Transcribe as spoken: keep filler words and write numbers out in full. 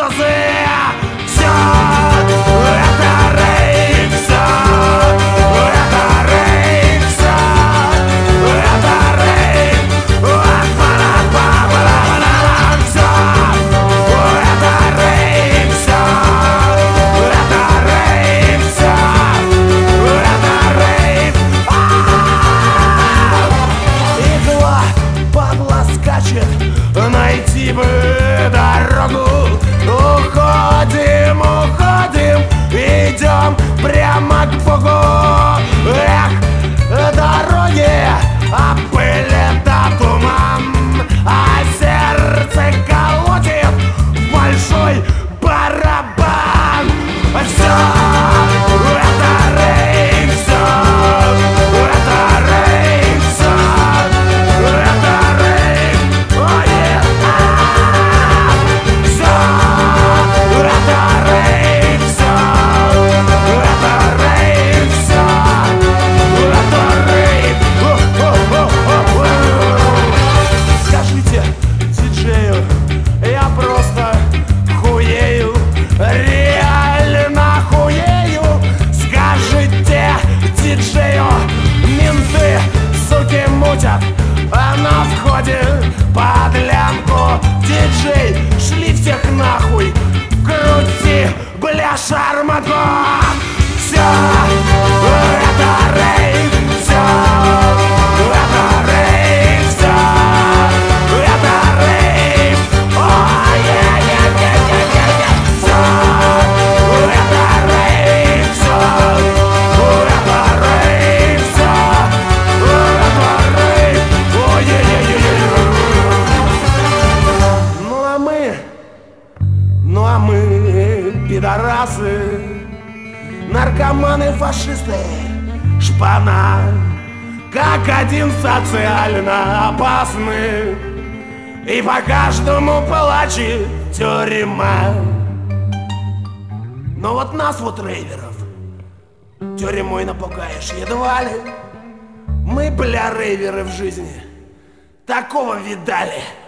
французы. Все это рейв, все это рейв, все это рейв. Все это рейв, все это рейв, все это рейв. Игла падла скачет, найти бы дорогу. Уходим, уходим, идем прямо к Богу. Эх, дороги, а пыль это туман, а сердце колотит большой барабан. Все это рейв, все это рейв, все это рейв. Ой, все это рейв, все это рейв, все это рейв. Скажите диджею, я просто хуею, реально хуею. Скажите диджею, менты, суки, мутят, а на входе под лямку. Диджей, шли всех нахуй, крути, бля, шарманку. Все это рейв, все это рейв, все это рейв. Ой, е-е-е-е-е-е. Все это рейв, все это рейв, все это рейв. Ой, е-е-е-е-е. Ну а мы, ну а мы пидорасы, наркоманы, фашисты, шпана, как один социально опасны, и по каждому плачет тюрьма. Но вот нас вот, рейверов, тюрьмой напугаешь едва ли. Мы, бля, рейверы в жизни такого видали.